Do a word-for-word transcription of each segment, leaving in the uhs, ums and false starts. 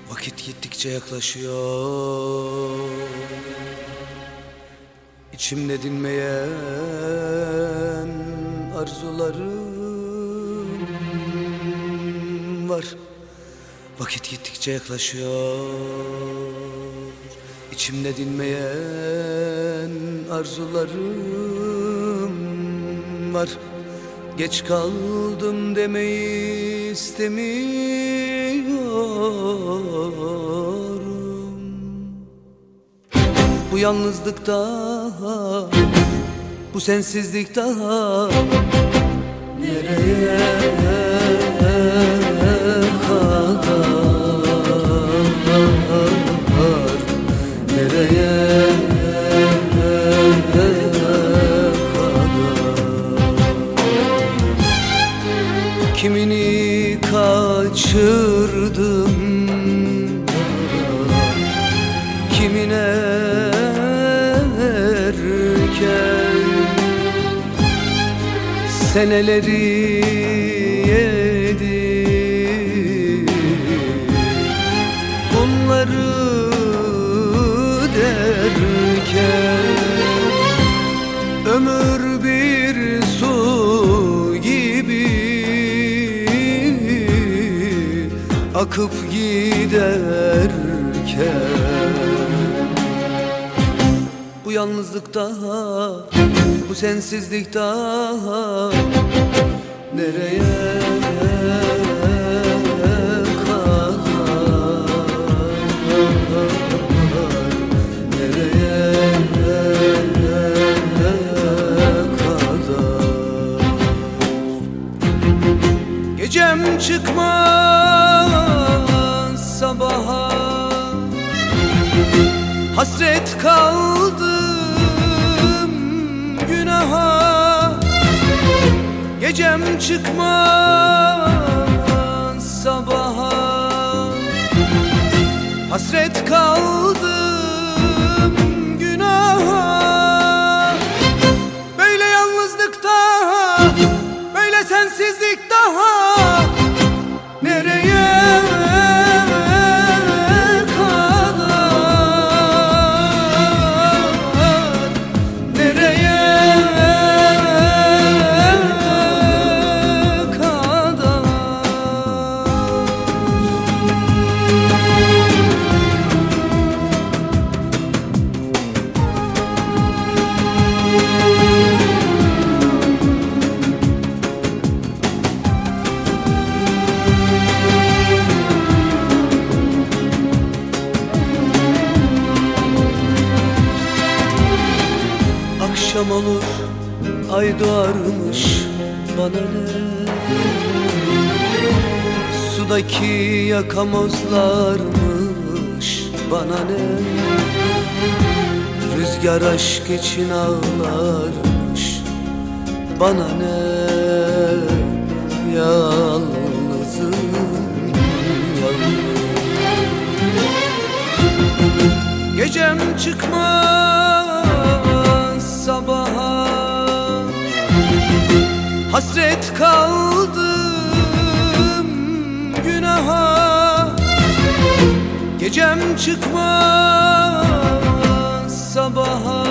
Vakit gittikçe yaklaşıyor, İçimde dinmeyen arzularım var. Vakit gittikçe yaklaşıyor, İçimde dinmeyen arzularım var. Geç kaldım demeyi istemiyorum. Bu yalnızlık daha, bu sensizlik daha nereye kadar, nereye kimini kaçırdım, kimine erken seneleri yedi. Bunları derken ömür bir su gibi akıp giderken, bu yalnızlık daha, bu sensizlik daha nereye kadar, nereye kadar. Gecem çıkmaz sabaha, hasret kaldım günaha. Gecem çıkmaz sabaha, hasret kaldım günaha. Böyle yalnızlık daha, böyle sensizlik daha nereye akşam olur, ay doğarmış bana ne? Sudaki yakamozlarmış bana ne? Rüzgar aşk için ağlarmış bana ne? Yalnızım, yalnız. Gecem çıkmaz sabaha, hasret kaldım günaha. Gecem çıkmaz sabaha,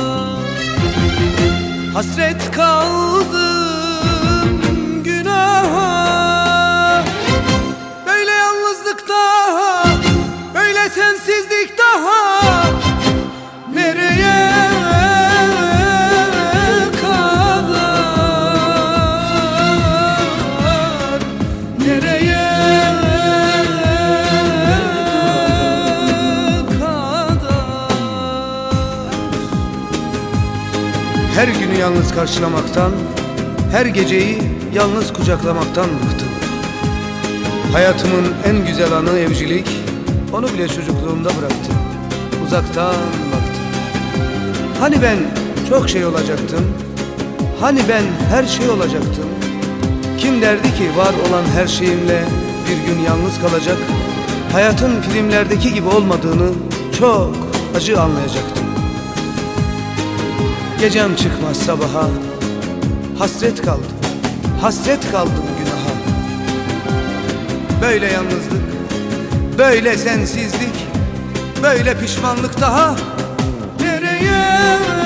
hasret kaldım günaha. Böyle yalnızlık daha, böyle sensizlik daha nereye kadar, nereye kadar. Her günü yalnız karşılamaktan, her geceyi yalnız kucaklamaktan bıktım. Hayatımın en güzel anı evcilik, onu bile çocukluğumda bıraktım. Uzaktan baktım. Hani ben çok şey olacaktım, hani ben her şey olacaktım. Kim derdi ki var olan her şeyimle bir gün yalnız kalacak, hayatın filmlerdeki gibi olmadığını çok acı anlayacaktım. Gecem çıkmaz sabaha, hasret kaldım, hasret kaldım günaha. Böyle yalnızlık, Böyle sensizlik, böyle pişmanlık daha nereye